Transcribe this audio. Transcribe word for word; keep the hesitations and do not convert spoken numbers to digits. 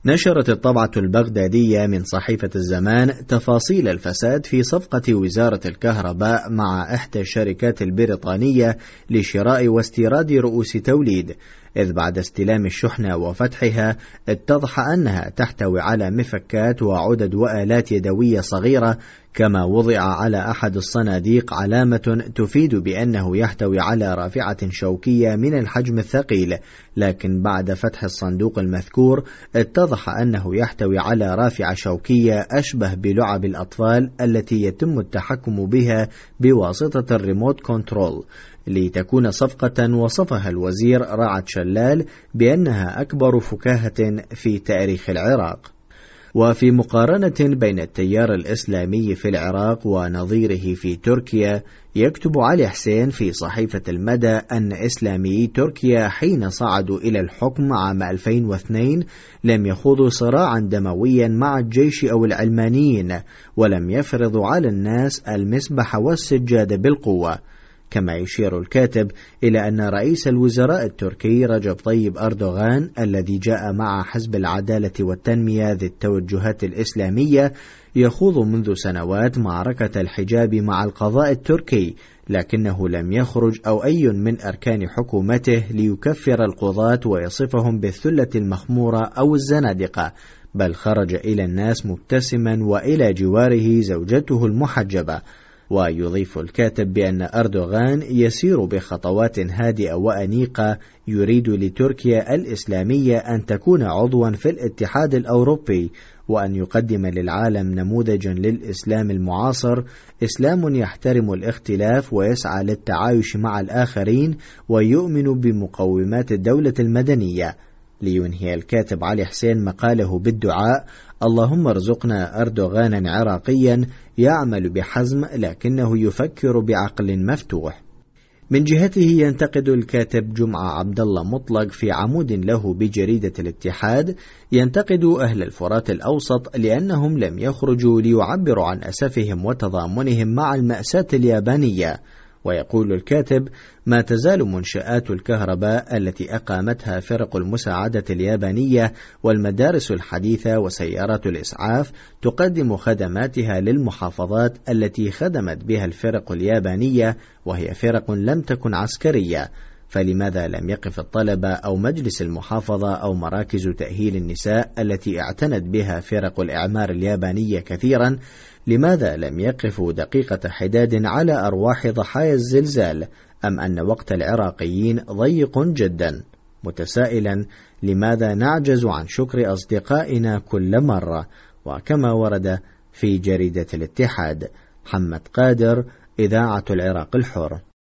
نشرت الطبعة البغدادية من صحيفة الزمان تفاصيل الفساد في صفقة وزارة الكهرباء مع إحدى الشركات البريطانية لشراء واستيراد رؤوس توليد، إذ بعد استلام الشحنة وفتحها اتضح أنها تحتوي على مفكات وعدد وآلات يدوية صغيرة، كما وضع على أحد الصناديق علامة تفيد بأنه يحتوي على رافعة شوكية من الحجم الثقيل، لكن بعد فتح الصندوق المذكور اتضح أنه يحتوي على رافعة شوكية أشبه بلعب الأطفال التي يتم التحكم بها بواسطة الريموت كنترول، لتكون صفقة وصفها الوزير رعد شلال بأنها أكبر فكاهة في تاريخ العراق. وفي مقارنة بين التيار الإسلامي في العراق ونظيره في تركيا، يكتب علي حسين في صحيفة المدى أن إسلاميي تركيا حين صعدوا إلى الحكم عام ألفين واثنين لم يخوضوا صراعا دمويا مع الجيش أو العلمانيين، ولم يفرضوا على الناس المسبح والسجاد بالقوة. كما يشير الكاتب إلى أن رئيس الوزراء التركي رجب طيب أردوغان الذي جاء مع حزب العدالة والتنمية ذي التوجهات الإسلامية يخوض منذ سنوات معركة الحجاب مع القضاء التركي، لكنه لم يخرج أو أي من أركان حكومته ليكفر القضاة ويصفهم بالثلة المخمورة أو الزنادقة، بل خرج إلى الناس مبتسما وإلى جواره زوجته المحجبة. ويضيف الكاتب بأن أردوغان يسير بخطوات هادئة وأنيقة، يريد لتركيا الإسلامية أن تكون عضوا في الاتحاد الأوروبي، وأن يقدم للعالم نموذجا للإسلام المعاصر، إسلام يحترم الاختلاف ويسعى للتعايش مع الآخرين ويؤمن بمقومات الدولة المدنية. لينهي الكاتب علي حسين مقاله بالدعاء: اللهم ارزقنا أردوغانا عراقيا يعمل بحزم لكنه يفكر بعقل مفتوح. من جهته ينتقد الكاتب جمعة عبد الله مطلق في عمود له بجريدة الاتحاد، ينتقد أهل الفرات الأوسط لأنهم لم يخرجوا ليعبروا عن أسفهم وتضامنهم مع المأساة اليابانية. ويقول الكاتب: ما تزال منشآت الكهرباء التي أقامتها فرق المساعدة اليابانية والمدارس الحديثة وسيارات الإسعاف تقدم خدماتها للمحافظات التي خدمت بها الفرق اليابانية، وهي فرق لم تكن عسكرية. فلماذا لم يقف الطلبة أو مجلس المحافظة أو مراكز تأهيل النساء التي اعتنت بها فرق الإعمار اليابانية كثيرا؟ لماذا لم يقفوا دقيقة حداد على أرواح ضحايا الزلزال؟ أم أن وقت العراقيين ضيق جدا؟ متسائلا لماذا نعجز عن شكر أصدقائنا كل مرة؟ وكما ورد في جريدة الاتحاد. محمد قادر، إذاعة العراق الحر.